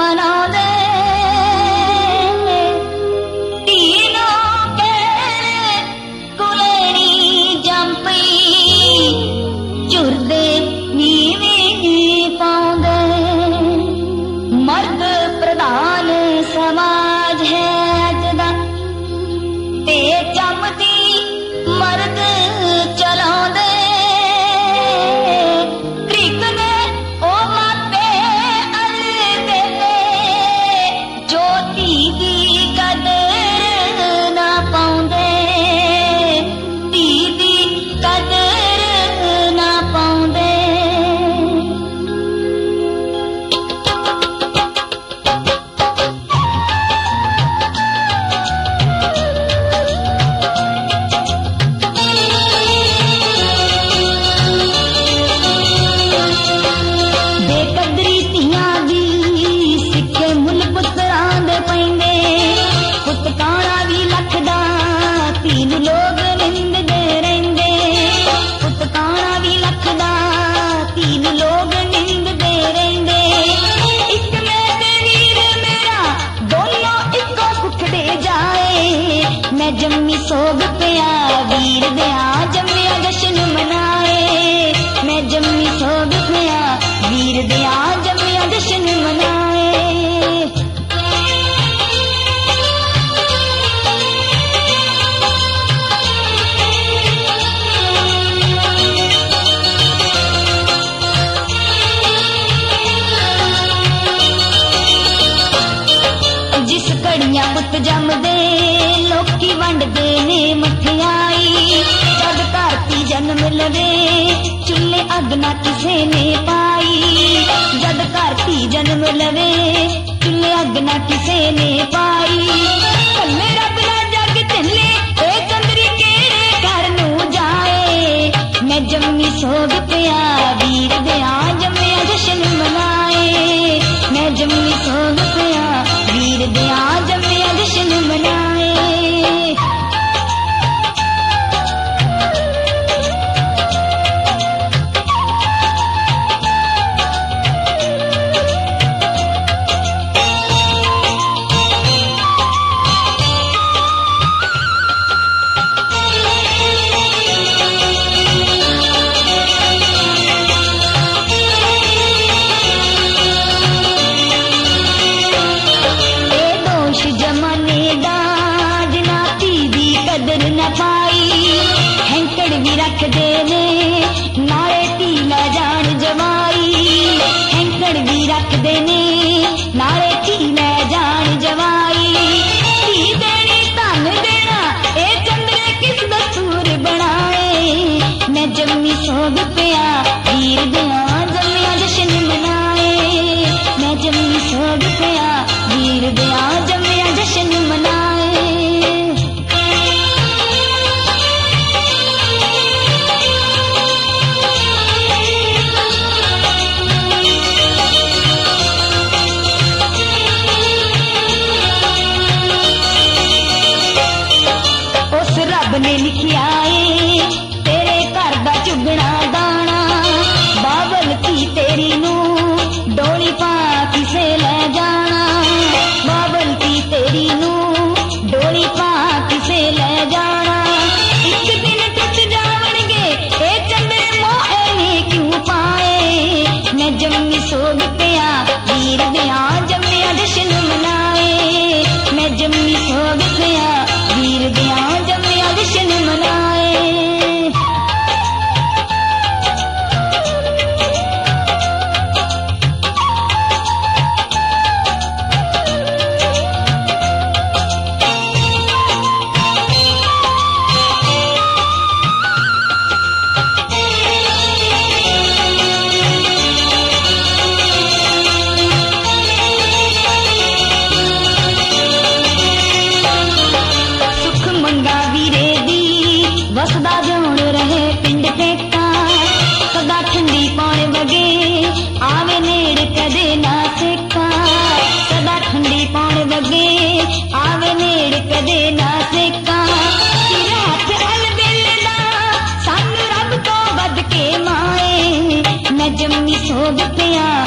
ਮਨਾਉਂਦੇ ਤੀਨੋਂ ਕਹਿ ਕੁਲੇਰੀ ਜੰਪੀ ਝੁਰਦੇ ਨੀਵੇਂ ਪਾਉਂਦੇ ਮਰਦ ਪ੍ਰਧਾਨ ਸਮਾਜ ਹੈ ਅੱਜ ਦਾ ਤੇ ਜੰਮਦੀ ਮਰਦ ਚਲਾਉਂਦੇ जम्मी सोग पिया वीर दिया जम्मिया जश्न मनाए मैं जम्मी सोग पिया वीर दिया जम्मिया जश्न मनाए जिस घड़ियां पुत जमदे लोकी वंडदे ने मठियाई जद धरती जन्म लवे चुल्हे अग ना किसे ने पाई जद धरती जन्म लवे चुल्हे अग ना किसे ने पाई कल्ले रब दा जग चले ए चंद्री केड़े घर नू जाए मैं जम्मी सोग पिया वीर दिया जम्मिया जश्न मनाए मैं जम्मी सोग पिया वीर दिया जम्मिया जश्न मनाए सोग पिया वीर दिया जम्मिया जश्न मनाए मैं जम्मी सोग पिया वीर दिया जम्मिया जश्न मनाए उस रब ने लिखिया चुगना दाना बाबल की तेरी नू डोली पा किसे ले जाना बाबल की तेरी नू डोली पा किसे ले जाना एक दिन टुट जावणगे ए चंदे मोए ने क्यों पाए मैं जम्मी सोग पिया वीर दिया जम्मिया जश्न मनाए मैं जम्मी सोग पिया वीर दिया जम्मिया जश्न मनाए वसदा जोड़ रहे पिंड टेका सदा ठंडी पौने वगे आवे नेड़ कदे ना सेका सदा ठंडी पौने वगे आवे नेड़ कदे ना सेका रात अल दिल दा सानू रब तो बद के माए मैं जम्मी सोग पिया